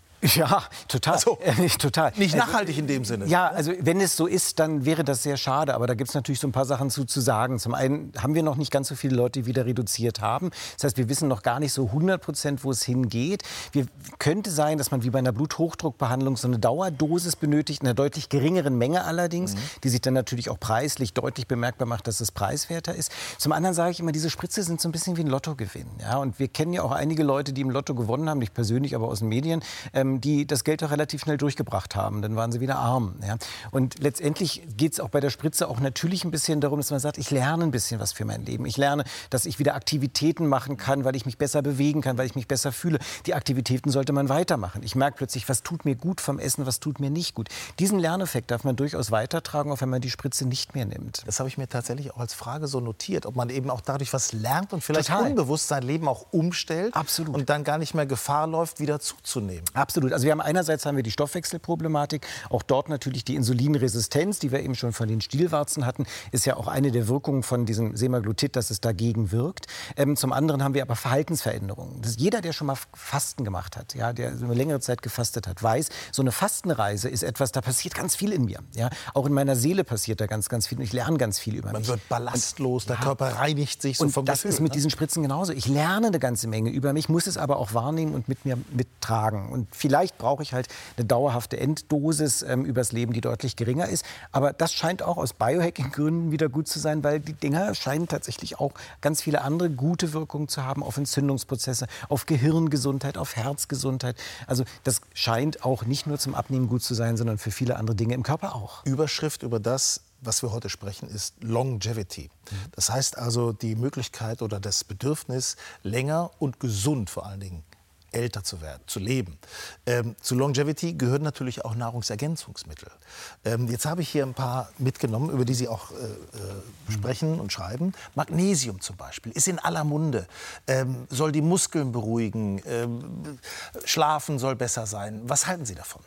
Speaker 3: Ja, total.
Speaker 1: So.
Speaker 3: Total.
Speaker 1: Nicht nachhaltig in dem Sinne.
Speaker 3: Ja, also wenn es so ist, dann wäre das sehr schade. Aber da gibt es natürlich so ein paar Sachen zu sagen. Zum einen haben wir noch nicht ganz so viele Leute, die wieder reduziert haben. Das heißt, wir wissen noch gar nicht so 100%, wo es hingeht. Könnte sein, dass man wie bei einer Bluthochdruckbehandlung so eine Dauerdosis benötigt, in einer deutlich geringeren Menge allerdings, die sich dann natürlich auch preislich deutlich bemerkbar macht, dass es preiswerter ist. Zum anderen sage ich immer, diese Spritze sind so ein bisschen wie ein Lottogewinn. Ja? Und wir kennen ja auch einige Leute, die im Lotto gewonnen haben, nicht persönlich, aber aus den Medien, die das Geld auch relativ schnell durchgebracht haben. Dann waren sie wieder arm. Ja. Und letztendlich geht es auch bei der Spritze auch natürlich ein bisschen darum, dass man sagt, ich lerne ein bisschen was für mein Leben. Ich lerne, dass ich wieder Aktivitäten machen kann, weil ich mich besser bewegen kann, weil ich mich besser fühle. Die Aktivitäten sollte man weitermachen. Ich merke plötzlich, was tut mir gut vom Essen, was tut mir nicht gut. Diesen Lerneffekt darf man durchaus weitertragen, auch wenn man die Spritze nicht mehr nimmt.
Speaker 1: Das habe ich mir tatsächlich auch als Frage so notiert, ob man eben auch dadurch was lernt und vielleicht
Speaker 3: Total.
Speaker 1: unbewusst sein Leben auch umstellt.
Speaker 3: Absolut.
Speaker 1: Und dann gar nicht mehr Gefahr läuft, wieder zuzunehmen.
Speaker 3: Absolut. Also einerseits haben wir die Stoffwechselproblematik, auch dort natürlich die Insulinresistenz, die wir eben schon von den Stielwarzen hatten, ist ja auch eine der Wirkungen von diesem Semaglutid, dass es dagegen wirkt. Zum anderen haben wir aber Verhaltensveränderungen. Jeder, der schon mal Fasten gemacht hat, ja, der so eine längere Zeit gefastet hat, weiß, so eine Fastenreise ist etwas, da passiert ganz viel in mir. Ja. Auch in meiner Seele passiert da ganz, ganz viel und ich lerne ganz viel über mich.
Speaker 1: Man wird ballastlos, der Körper reinigt sich so vom
Speaker 3: das
Speaker 1: Gefühl,
Speaker 3: ist mit diesen Spritzen genauso. Ich lerne eine ganze Menge über mich, muss es aber auch wahrnehmen und mit mir mittragen. Und vielleicht brauche ich halt eine dauerhafte Enddosis übers Leben, die deutlich geringer ist. Aber das scheint auch aus Biohacking-Gründen wieder gut zu sein, weil die Dinger scheinen tatsächlich auch ganz viele andere gute Wirkungen zu haben auf Entzündungsprozesse, auf Gehirngesundheit, auf Herzgesundheit. Also das scheint auch nicht nur zum Abnehmen gut zu sein, sondern für viele andere Dinge im Körper auch.
Speaker 1: Überschrift über das, was wir heute sprechen, ist Longevity. Das heißt also die Möglichkeit oder das Bedürfnis, länger und gesund vor allen Dingen älter zu werden, zu leben. Zu Longevity gehören natürlich auch Nahrungsergänzungsmittel. Jetzt habe ich hier ein paar mitgenommen, über die Sie auch sprechen und schreiben. Magnesium zum Beispiel ist in aller Munde, soll die Muskeln beruhigen, schlafen soll besser sein. Was halten Sie davon?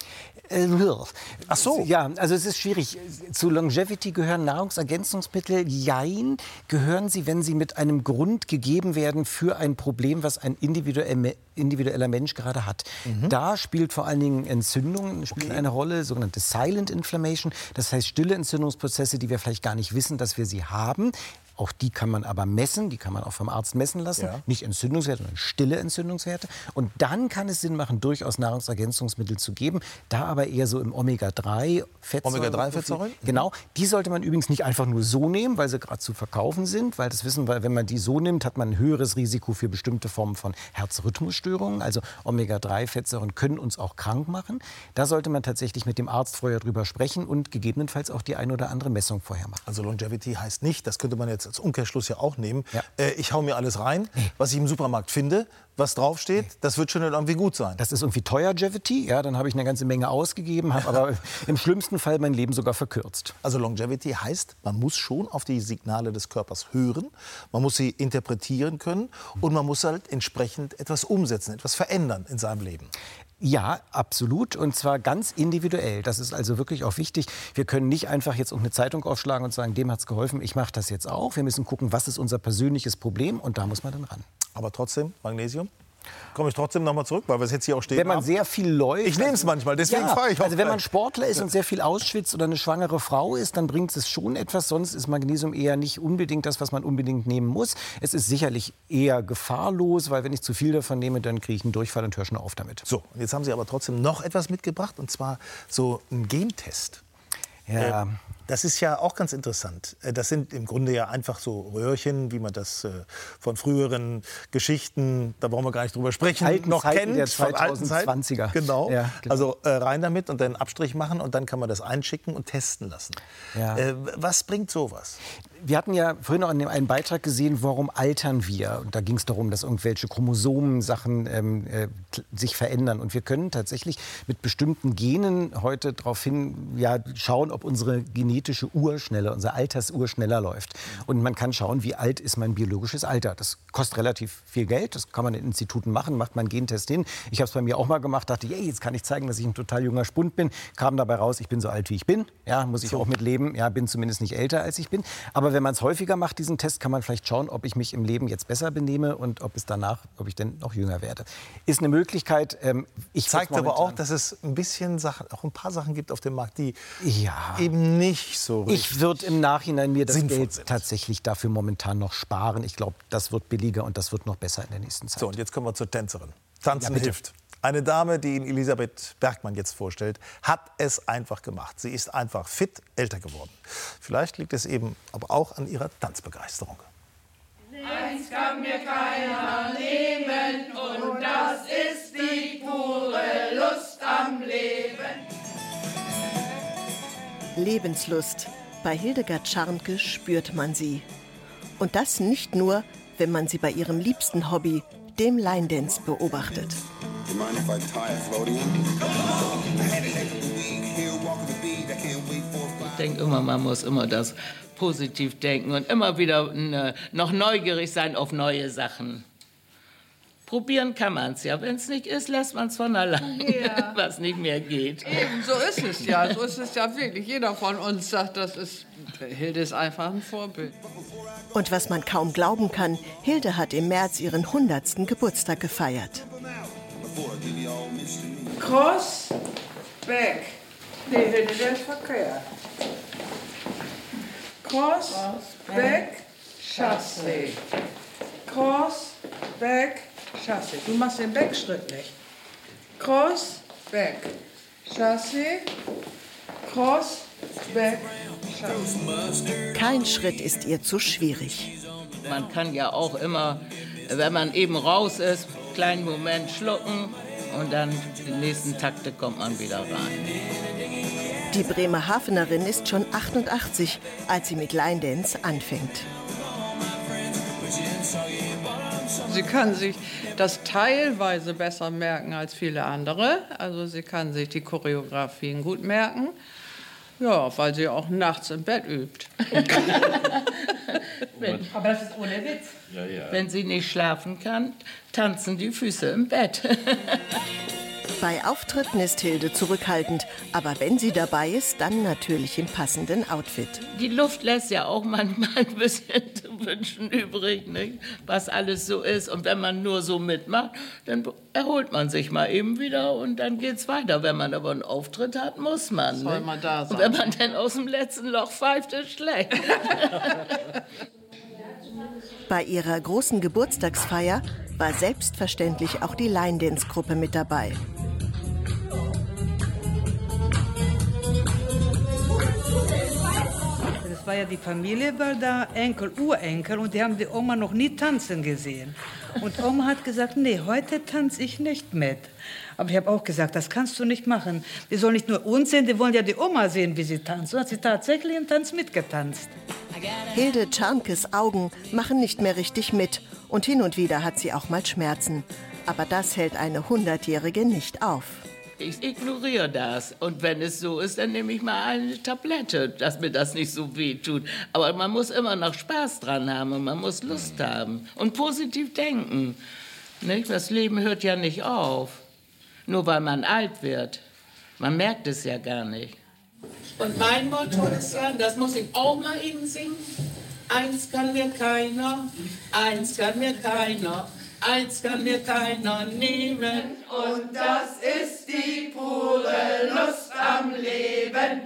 Speaker 3: Ach so. Ja, also es ist schwierig. Zu Longevity gehören Nahrungsergänzungsmittel. Jein, gehören sie, wenn sie mit einem Grund gegeben werden für ein Problem, was ein individueller Mensch gerade hat. Da spielt vor allen Dingen Entzündungen eine Rolle, sogenannte Silent Inflammation. Das heißt stille Entzündungsprozesse, die wir vielleicht gar nicht wissen, dass wir sie haben. Auch die kann man aber messen, die kann man auch vom Arzt messen lassen. Ja. Nicht Entzündungswerte, sondern stille Entzündungswerte. Und dann kann es Sinn machen, durchaus Nahrungsergänzungsmittel zu geben. Da aber eher so im Omega-3-Fettsäuren.
Speaker 1: Omega-3-Fettsäuren?
Speaker 3: Genau. Die sollte man übrigens nicht einfach nur so nehmen, weil sie gerade zu verkaufen sind. Weil das wissen wir, wenn man die so nimmt, hat man ein höheres Risiko für bestimmte Formen von Herzrhythmusstörungen. Also Omega-3-Fettsäuren können uns auch krank machen. Da sollte man tatsächlich mit dem Arzt vorher drüber sprechen und gegebenenfalls auch die eine oder andere Messung vorher machen.
Speaker 1: Also Longevity heißt nicht, das könnte man jetzt es als Umkehrschluss ja auch nehmen. Ich hau mir alles rein, was ich im Supermarkt finde, was draufsteht, das wird schon irgendwie gut sein.
Speaker 3: Das ist irgendwie teuer, Longevity. Ja, dann habe ich eine ganze Menge ausgegeben, habe aber im schlimmsten Fall mein Leben sogar verkürzt.
Speaker 1: Also Longevity heißt, man muss schon auf die Signale des Körpers hören, man muss sie interpretieren können und man muss halt entsprechend etwas umsetzen, etwas verändern in seinem Leben.
Speaker 3: Ja, absolut. Und zwar ganz individuell. Das ist also wirklich auch wichtig. Wir können nicht einfach jetzt eine Zeitung aufschlagen und sagen, dem hat's geholfen, ich mache das jetzt auch. Wir müssen gucken, was ist unser persönliches Problem und da muss man dann ran.
Speaker 1: Aber trotzdem, Magnesium? Komme ich trotzdem noch mal zurück, weil wir es jetzt hier auch stehen
Speaker 3: Wenn man sehr viel läuft...
Speaker 1: Ich nehme es manchmal, deswegen frage ich auch.
Speaker 3: Also wenn man Sportler ist und sehr viel ausschwitzt oder eine schwangere Frau ist, dann bringt es schon etwas. Sonst ist Magnesium eher nicht unbedingt das, was man unbedingt nehmen muss. Es ist sicherlich eher gefahrlos, weil wenn ich zu viel davon nehme, dann kriege ich einen Durchfall und höre schon auf damit.
Speaker 1: So, und jetzt haben Sie aber trotzdem noch etwas mitgebracht, und zwar so einen Gentest.
Speaker 3: Ja.
Speaker 1: Das ist ja auch ganz interessant. Das sind im Grunde ja einfach so Röhrchen, wie man das von früheren Geschichten, da brauchen wir gar nicht drüber sprechen,
Speaker 3: alten
Speaker 1: noch
Speaker 3: Zeiten
Speaker 1: kennt.
Speaker 3: Der
Speaker 1: Von alten
Speaker 3: 2020er.
Speaker 1: Genau.
Speaker 3: Ja, genau.
Speaker 1: Also rein damit und dann einen Abstrich machen und dann kann man das einschicken und testen lassen.
Speaker 3: Ja.
Speaker 1: Was bringt sowas?
Speaker 3: Wir hatten ja vorhin noch einen Beitrag gesehen, warum altern wir? Und da ging es darum, dass irgendwelche Chromosomensachen sich verändern. Und wir können tatsächlich mit bestimmten Genen heute darauf hin schauen, ob unsere genetische Uhr schneller, unsere Altersuhr schneller läuft. Und man kann schauen, wie alt ist mein biologisches Alter. Das kostet relativ viel Geld. Das kann man in Instituten machen, macht man einen Gentest hin. Ich habe es bei mir auch mal gemacht, dachte, jetzt kann ich zeigen, dass ich ein total junger Spund bin. Kam dabei raus, ich bin so alt, wie ich bin. Ja, muss ich auch mit leben. Ja, bin zumindest nicht älter, als ich bin. Aber wenn man es häufiger macht, diesen Test, kann man vielleicht schauen, ob ich mich im Leben jetzt besser benehme und ob ich denn noch jünger werde. Ist eine Möglichkeit.
Speaker 1: Zeigt aber auch, dass es ein paar Sachen gibt auf dem Markt, die eben nicht so richtig
Speaker 3: Ich würde im Nachhinein mir das
Speaker 1: sinnvoll
Speaker 3: Geld
Speaker 1: sind.
Speaker 3: tatsächlich dafür momentan noch sparen. Ich glaube, das wird billiger und das wird noch besser in der nächsten Zeit.
Speaker 1: So, und jetzt kommen wir zur Tänzerin. Tanzen
Speaker 3: bitte.
Speaker 1: hilft. Eine Dame, die Ihnen Elisabeth Bergmann jetzt vorstellt, hat es einfach gemacht. Sie ist einfach fit älter geworden. Vielleicht liegt es eben aber auch an ihrer Tanzbegeisterung.
Speaker 18: Eins kann mir keiner nehmen und das ist die pure Lust am Leben.
Speaker 19: Lebenslust. Bei Hildegard Scharnke spürt man sie. Und das nicht nur, wenn man sie bei ihrem liebsten Hobby, dem Line Dance, beobachtet.
Speaker 20: Ich denke immer, man muss immer das positiv denken und immer wieder noch neugierig sein auf neue Sachen. Probieren kann man es ja. Wenn es nicht ist, lässt man es von allein, was nicht mehr geht.
Speaker 18: Eben, so ist es ja. So ist es ja wirklich. Jeder von uns sagt, Hilde ist einfach ein Vorbild.
Speaker 19: Und was man kaum glauben kann, Hilde hat im März ihren 100. Geburtstag gefeiert.
Speaker 18: Cross, back. Nee, Hilde, der ist verkehrt. Cross, back, Chassé. Cross, back, Chassé. Du machst den Backschritt nicht. Cross, back, Chassé, Cross, back, Chassé.
Speaker 19: Kein Schritt ist ihr zu schwierig.
Speaker 20: Man kann ja auch immer, wenn man eben raus ist, einen kleinen Moment schlucken und dann die nächsten Takte kommt man wieder rein.
Speaker 19: Die Bremerhavenerin ist schon 88, als sie mit Line Dance anfängt.
Speaker 18: Sie kann sich das teilweise besser merken als viele andere. Also sie kann sich die Choreografien gut merken. Ja, weil sie auch nachts im Bett übt.
Speaker 20: Aber das ist ohne Witz. Wenn sie nicht schlafen kann, tanzen die Füße im Bett.
Speaker 19: Bei Auftritten ist Hilde zurückhaltend, aber wenn sie dabei ist, dann natürlich im passenden Outfit.
Speaker 20: Die Luft lässt ja auch manchmal ein bisschen zu wünschen übrig, nicht? Was alles so ist. Und wenn man nur so mitmacht, dann erholt man sich mal eben wieder und dann geht's weiter. Wenn man aber einen Auftritt hat, muss man.
Speaker 18: Soll man da sein.
Speaker 20: Und wenn man dann aus dem letzten Loch pfeift, ist schlecht.
Speaker 19: Bei ihrer großen Geburtstagsfeier war selbstverständlich auch die Line Dance Gruppe mit dabei.
Speaker 21: das war ja die Familie, war da Enkel, Urenkel und die haben die Oma noch nie tanzen gesehen. Und Oma hat gesagt, nee, heute tanze ich nicht mit. Aber ich habe auch gesagt, das kannst du nicht machen. Die sollen nicht nur uns sehen, die wollen ja die Oma sehen, wie sie tanzt. So hat sie tatsächlich im Tanz mitgetanzt.
Speaker 19: Hilde Czarnkes Augen machen nicht mehr richtig mit. Und hin und wieder hat sie auch mal Schmerzen. Aber das hält eine 100-Jährige nicht auf.
Speaker 20: Ich ignoriere das. Und wenn es so ist, dann nehme ich mal eine Tablette, dass mir das nicht so weh tut. Aber man muss immer noch Spaß dran haben und man muss Lust haben und positiv denken. Nicht? Das Leben hört ja nicht auf, nur weil man alt wird. Man merkt es ja gar nicht. Und mein Motto ist ja, das muss ich auch mal eben singen, eins kann mir keiner, eins kann mir keiner. Eins kann mir keiner nehmen und das ist die pure Lust am Leben.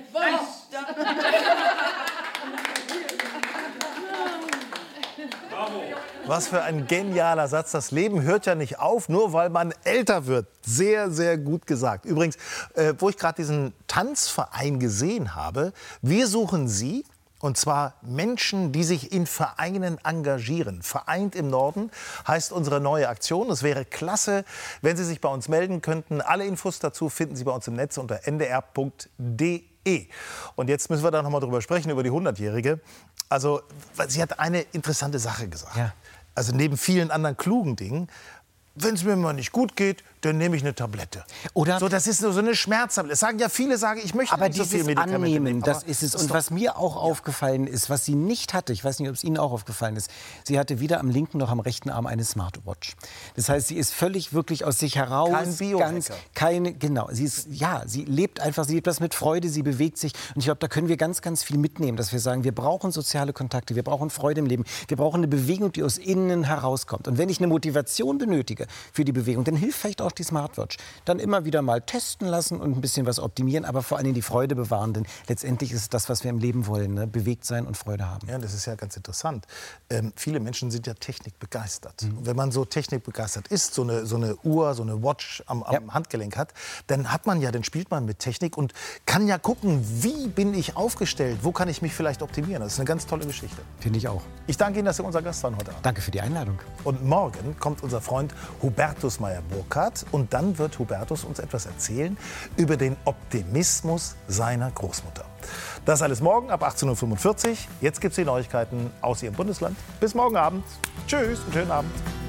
Speaker 1: Was für ein genialer Satz. Das Leben hört ja nicht auf, nur weil man älter wird. Sehr, sehr gut gesagt. Übrigens, wo ich gerade diesen Tanzverein gesehen habe, wir suchen Sie. Und zwar Menschen, die sich in Vereinen engagieren. Vereint im Norden heißt unsere neue Aktion. Es wäre klasse, wenn Sie sich bei uns melden könnten. Alle Infos dazu finden Sie bei uns im Netz unter ndr.de. Und jetzt müssen wir da noch mal drüber sprechen, über die 100-Jährige. Also, sie hat eine interessante Sache gesagt. Ja. Also neben vielen anderen klugen Dingen. Wenn es mir mal nicht gut geht, dann nehme ich eine Tablette. Oder so, das ist so eine Schmerztablette. Das sagen ja viele, ich möchte
Speaker 3: aber
Speaker 1: nicht so viel Medikamente
Speaker 3: Annehmen,
Speaker 1: nehmen.
Speaker 3: das ist es. Und was mir auch aufgefallen ist, was sie nicht hatte, ich weiß nicht, ob es Ihnen auch aufgefallen ist, sie hatte weder am linken noch am rechten Arm eine Smartwatch. Das heißt, sie ist völlig wirklich aus sich heraus.
Speaker 1: Kein Biohacker.
Speaker 3: Genau. Sie lebt einfach, sie lebt das mit Freude, sie bewegt sich. Und ich glaube, da können wir ganz, ganz viel mitnehmen, dass wir sagen, wir brauchen soziale Kontakte, wir brauchen Freude im Leben, wir brauchen eine Bewegung, die aus innen herauskommt. Und wenn ich eine Motivation benötige für die Bewegung, dann hilft vielleicht auch die Smartwatch. Dann immer wieder mal testen lassen und ein bisschen was optimieren, aber vor allem die Freude bewahren. Denn letztendlich ist es das, was wir im Leben wollen, ne? Bewegt sein und Freude haben.
Speaker 1: Ja, das ist ja ganz interessant. Viele Menschen sind ja technikbegeistert. Und wenn man so technikbegeistert ist, so eine Uhr, so eine Watch am Handgelenk hat, dann spielt man mit Technik und kann ja gucken, wie bin ich aufgestellt, wo kann ich mich vielleicht optimieren. Das ist eine ganz tolle Geschichte.
Speaker 3: Finde ich auch.
Speaker 1: Ich danke Ihnen, dass Sie unser Gast waren heute Abend.
Speaker 3: Danke für die Einladung.
Speaker 1: Und morgen kommt unser Freund Hubertus Meyer-Burkhardt und dann wird Hubertus uns etwas erzählen über den Optimismus seiner Großmutter. Das alles morgen ab 18:45 Uhr. Jetzt gibt es die Neuigkeiten aus Ihrem Bundesland. Bis morgen Abend. Tschüss und schönen Abend.